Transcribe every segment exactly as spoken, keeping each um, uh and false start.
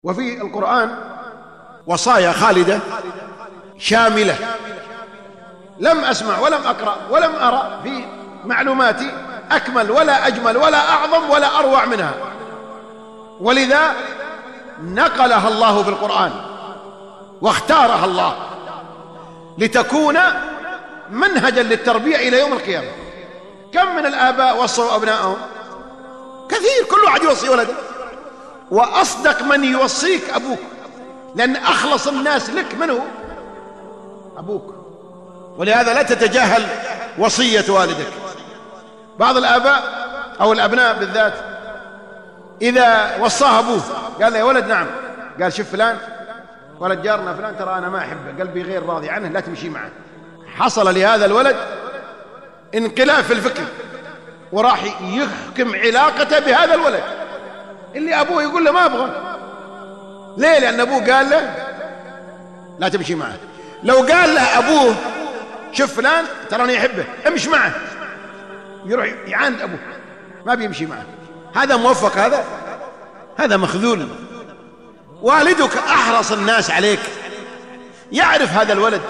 وفي القرآن وصايا خالدة شاملة لم أسمع ولم أقرأ ولم أرى في معلوماتي أكمل ولا أجمل ولا أعظم ولا أروع منها، ولذا نقلها الله في القرآن واختارها الله لتكون منهجا للتربية إلى يوم القيامة. كم من الآباء وصوا أبنائهم؟ كثير، كل واحد يوصي ولده، وأصدق من يوصيك أبوك، لأن أخلص الناس لك من هو؟ أبوك. ولهذا لا تتجاهل وصية والدك. بعض الآباء أو الأبناء بالذات إذا وصاه أبوه قال له يا ولد نعم، قال شوف فلان ولد جارنا فلان ترى أنا ما أحبه، قلبي غير راضي عنه، لا تمشي معه. حصل لهذا الولد انقلاب في الفكر، وراح يحكم علاقته بهذا الولد اللي أبوه يقول له ما أبغى. ليه؟ لأن أبوه قال له لا تمشي معه. لو قال له أبوه شوف فلان تراني أحبه امشي معه، يروح يعاند أبوه، ما بيمشي معه. هذا موفق؟ هذا هذا مخذول. والدك أحرص الناس عليك، يعرف هذا الولد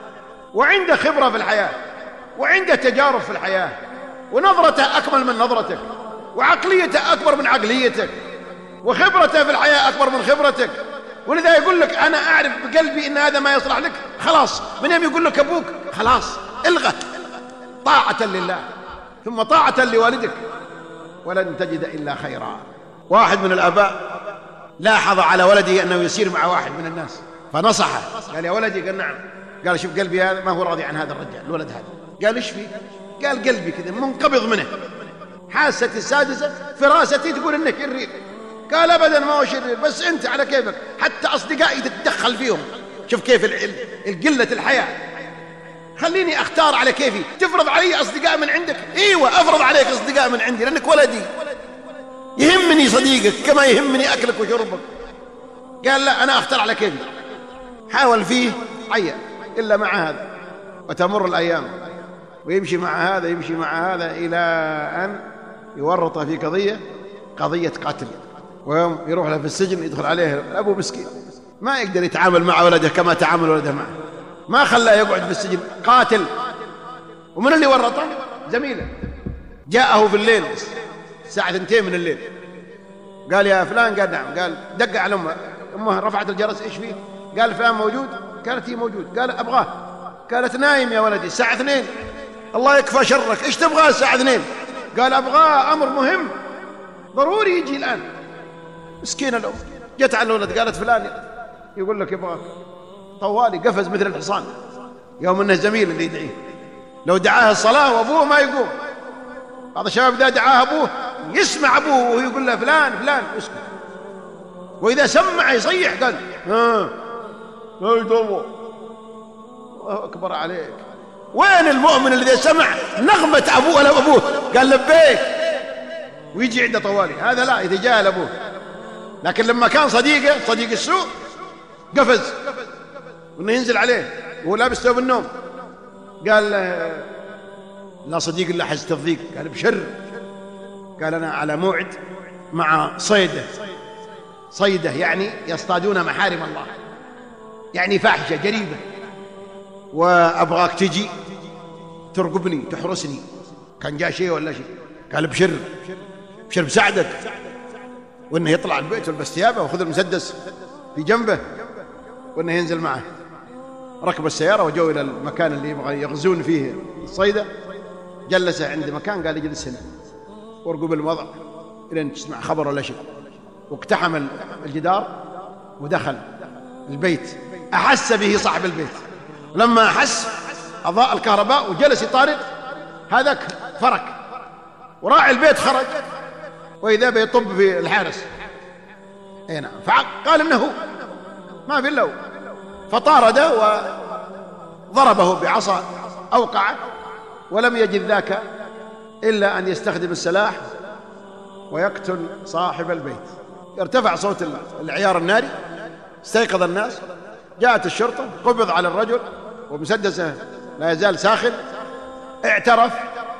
وعنده خبرة في الحياة وعنده تجارب في الحياة، ونظرته أكمل من نظرتك، وعقليته أكبر من عقليتك، وخبرته في الحياة أكبر من خبرتك. ولذا يقول لك أنا أعرف بقلبي إن هذا ما يصلح لك، خلاص من يوم يقول لك أبوك خلاص الغى، طاعة لله ثم طاعة لوالدك، ولن تجد إلا خيرا. واحد من الآباء لاحظ على ولده أنه يسير مع واحد من الناس فنصحه، قال يا ولدي، قال نعم، قال شوف قلبي هذا ما هو راضي عن هذا الرجال الولد هذا. قال ايش فيه؟ قال قلبي كذا منقبض منه، حاستي السادسة فراستي تقول انه شرير. قال ابدا ما هو شرير، بس انت على كيفك، حتى اصدقائي تتدخل فيهم. شوف كيف القلة الحياة، خليني اختار على كيفي، تفرض علي اصدقاء من عندك؟ ايوه افرض عليك اصدقاء من عندي لانك ولدي، يهمني صديقك كما يهمني اكلك وشربك. قال لا انا اختار على كيفي. حاول فيه عيا الا مع هذا، وتمر الايام ويمشي مع هذا يمشي مع هذا الى ان يورط في قضيه قضيه قتل، ويوم يروح له في السجن يدخل عليه ابو مسكين ما يقدر يتعامل مع ولده كما تعامل ولده معه، ما خلاه يقعد في السجن، قاتل. ومن اللي ورطه؟ زميله. جاءه في الليل الساعه اثنتين من الليل، قال يا فلان، قال نعم، قال دق على امه، امه رفعت الجرس ايش فيه؟ قال فلان موجود؟ قالت هي موجود. قال ابغاه. قالت نايم يا ولدي الساعه اثنين، الله يكفى شرك، ايش تبغاه الساعه اثنين؟ قال ابغاه امر مهم ضروري يجي الان. مسكينه الام جت على الولد قالت فلان يقول لك يبغاك، طوالي قفز مثل الحصان. يوم انه زميل اللي يدعيه، لو دعاه الصلاه وابوه ما يقوم. بعض الشباب اذا دعاه ابوه يسمع ابوه وهو يقول له فلان فلان اسكت، واذا سمع يصيح قال ها ايش الله اكبر عليك. وين المؤمن الذي سمع نغمة ابوه ولا ابوه قال لبيك ويجي عنده طوالي؟ هذا لا، يتجاهل ابوه. لكن لما كان صديقه صديق السوء قفز وانه ينزل عليه وهو لابس ثوب النوم، قال لا صديق الا حزت الضيق. قال بشر. قال انا على موعد مع صيده، صيده يعني يصطادون محارم الله، يعني فاحشه جريمه، وابغاك تجي ترقبني تحرسني. كان جاء شيء ولا شيء؟ قال بشر بشر بساعدك. وانه يطلع البيت والبس ثيابه وخذ المسدس في جنبه، وانه ينزل معه. ركب السياره وجو الى المكان اللي يبغى يغزون فيه الصيده، جلس عند مكان قال اجلس هنا وارقب الوضع الين تسمع خبر ولا شيء. واقتحم الجدار ودخل البيت، احس به صاحب البيت. لما احس اضاء الكهرباء وجلس يطارد، هذاك فرك وراعي البيت خرج، واذا به يطب في الحارس. اي نعم، فقال انه ما في الا هو، فطارده وضربه بعصا اوقعه، ولم يجد ذاك الا ان يستخدم السلاح ويقتل صاحب البيت. ارتفع صوت العيار الناري، استيقظ الناس، جاءت الشرطه، قبض على الرجل ومسدسه لا يزال ساخن، اعترف،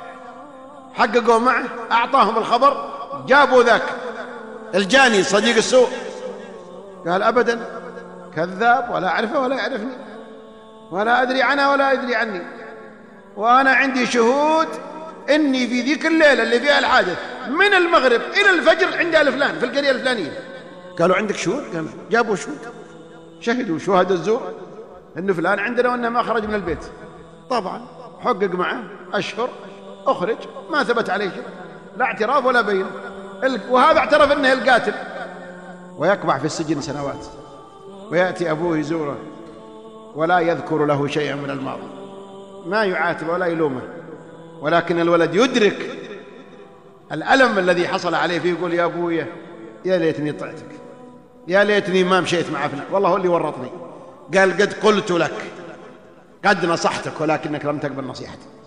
حققوا معه، اعطاهم الخبر، جابوا ذاك الجاني صديق السوء قال أبدا، كذاب، ولا أعرفه ولا يعرفني، ولا أدري عنه ولا أدري عني، وأنا عندي شهود إني في ذيك الليلة اللي فيها الحادث من المغرب إلى الفجر عند أهل فلان في القرية الفلانية. قالوا عندك شهود؟ قال جابوا شهود، شهدوا شهداء الزور إنه فلان عندنا وإنه ما خرج من البيت. طبعا حقق معه أشهر، أخرج، ما ثبت عليه شيء، لا اعتراف ولا بين، وهذا اعترف إنه القاتل، ويقبع في السجن سنوات، ويأتي أبوه يزوره ولا يذكر له شيئا من الماضي، ما يعاتب ولا يلومه، ولكن الولد يدرك الألم الذي حصل عليه فيه، يقول يا أبويا يا ليتني طعتك، يا ليتني ما مشيت مع فلان، والله هو اللي ورطني. قال قد قلت لك، قد نصحتك ولكنك لم تقبل نصيحتي.